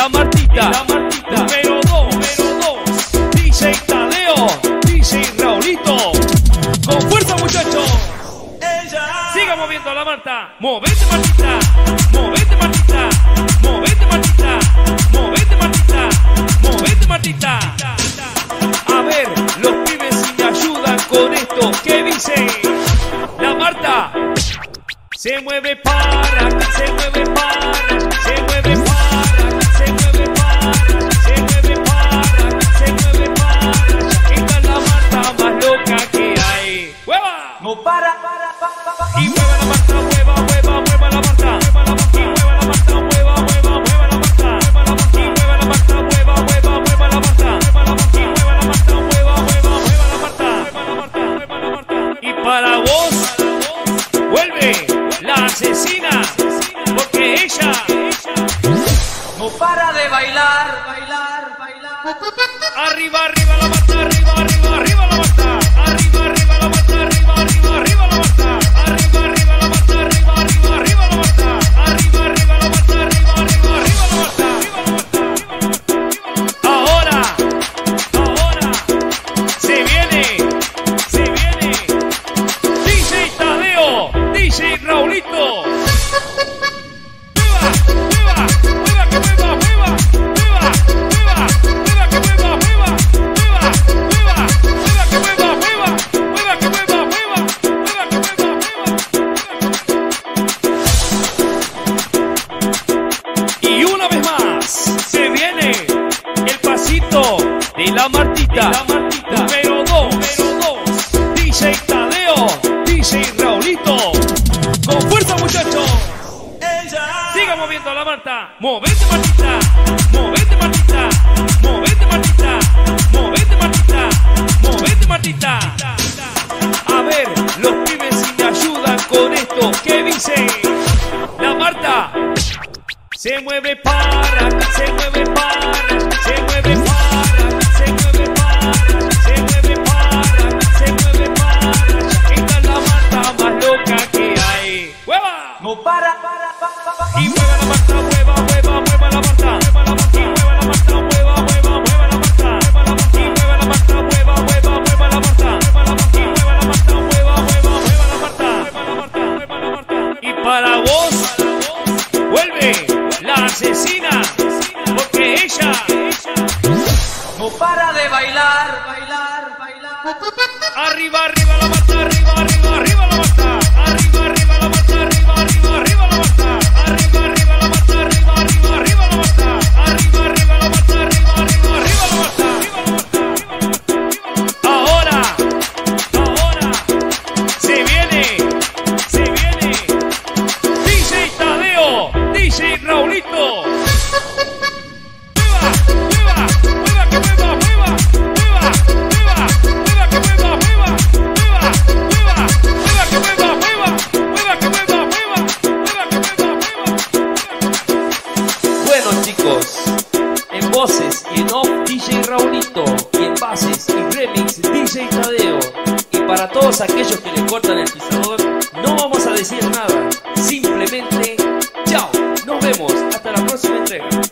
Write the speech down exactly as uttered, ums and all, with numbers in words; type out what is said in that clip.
la Martita, la Martita. Número dos, número dos. D J Tadeo, D J Raulito. Con fuerza, muchachos. Siga moviendo a la Marta. Movete, Martita. Movete, Martita. Movete, Martita. Movete, Martita. Movete, Martita. A ver, los pibes si me ayudan con esto. ¿Qué dice? La Marta se mueve para, se mueve para, se mueve para, se mueve para, se mueve para, se mueve para. Esta es la Marta más loca que hay. ¡Hueva! No para, para, para, para. Y mueva la Marta, mueva, mueva, mueva la Marta. Y mueva la Marta, mueva, mueva, mueva la Marta. Y mueva la Marta, mueva, mueva, mueva la Marta. Y mueva la Marta, mueva, mueva, mueva la Marta. Y para vos, vuelve la asesina, porque ella No para de bailar, bailar, bailar. arriba, arriba la Marta, arriba, arriba, arriba la Marta. Arriba, arriba la Marta, arriba, arriba, arriba la Marta. Arriba, arriba la Marta, arriba, arriba, arriba la Marta. Arriba, arriba la Marta, arriba, arriba, arriba la Marta. Ahora, ahora, se viene, se viene D J Tadeo, D J Raulito. Mueva, mueva, mueva, que mueva, mueva, mueva, mueva, mueva, que mueva, mueva, mueva, mueva, mueva, que mueva, mueva, mueva, que mueva, mueva, mueva, que mueva, mueva. Y una vez más se viene el pasito de la Martita, la Martita. Número dos, número dos. D J Tadeo, D J Raulito. Con fuerza, muchachos. Siga moviendo a la Marta. Movete, Martita. Movete, Martita. Movete, Martita. Movete, Martita. Movete, Martita. A ver, los pibes si me ayudan con esto. ¿Qué dice? La Marta se mueve para, se mueve para, se mueve para, se mueve para, se mueve para, se mueve para. Esta es la Marta más loca que hay. ¡Hueva! No para, para, para, para. Y mueva la Marta, mueva, mueva, mueva la Marta. Y mueva la Marta, mueva, mueva, mueva la Marta. Y mueva la Marta, mueva, mueva, mueva la Marta. Y mueva la Marta, mueva, mueva, mueva la Marta. Y para vos, vuelve la asesina, porque ella No para de bailar, bailar, bailar. arriba, arriba la Marta, arriba, arriba, arriba la Marta. Arriba, arriba la Marta, arriba, arriba, arriba la Marta. Arriba, arriba la Marta, arriba, arriba, arriba la Marta. Arriba, arriba la Marta, arriba, arriba, arriba la Marta. Ahora, ahora, se viene, se viene D J Tadeo, D J Raulito. Mueva, mueva, mueva, que mueva, mueva, mueva, mueva, mueva, que mueva, mueva, mueva, mueva, mueva, que mueva, mueva, mueva, que mueva, mueva, mueva, que mueva, mueva. Bueno, chicos, en voces y en off D J Raulito, y en bases y remix D J Tadeo. Y para todos aquellos que le cortan el pisador, no vamos a decir nada, simplemente chao, nos vemos hasta la próxima entrega.